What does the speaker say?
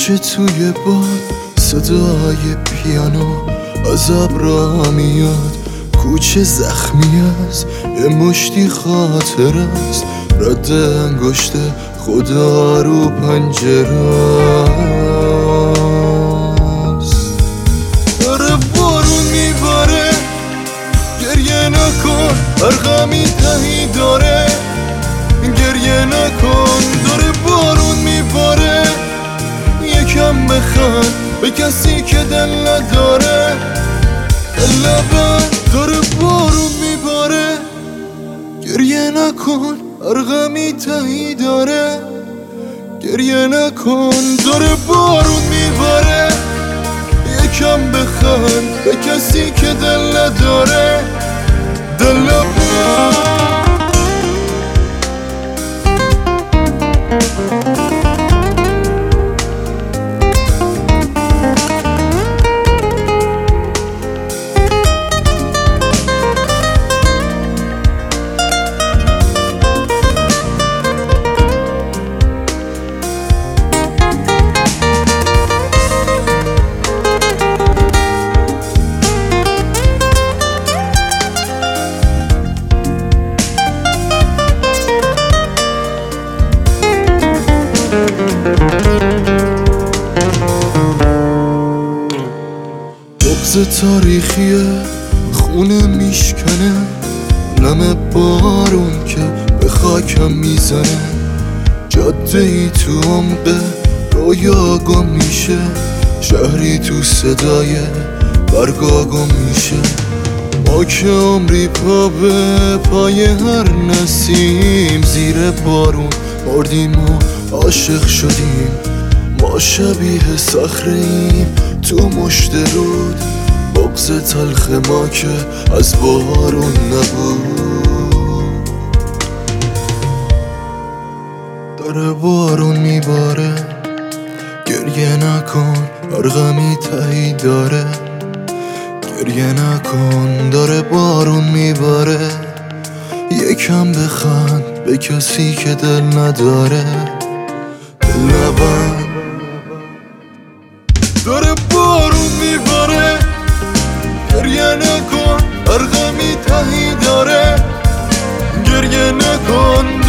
کوچه توی باد صدای پیانو از ابرا میاد، کوچه زخمی است یه مشتی خاطر است، رد انگشت خدا رو پنجره است. داره بارون میباره گریه نکن، هر غمی تهی داره گریه نکن. داره بارون میباره یکم بخند به کسی که دل نداره. لبن داره بارون میباره گریه نکن، هر غمی تهی داره گریه نکن. داره بارون میباره یکم بخند به کسی که دل نداره. بغض تاریخیه خونه میشکنه، نم بارون که به خاکم میزنه. جاده ای تو عمق رویا گم میشه، شهری تو صدای برگا گم میشه. ما که عمری پا به پای هر نسیم زیر بارون مردیم و عاشق شدیم. ما شبیه صخره‌ایم تو مشت رود، بغض تلخ ما که از بارون نبود. داره بارون میباره گریه نکن، هر غمی تهی داره گریه نکن. داره بارون میباره یکم بخند به کسی که دل نداره. لبن داره بارون میباره گریه نکن، هر غمی تهی داره گریه نکن.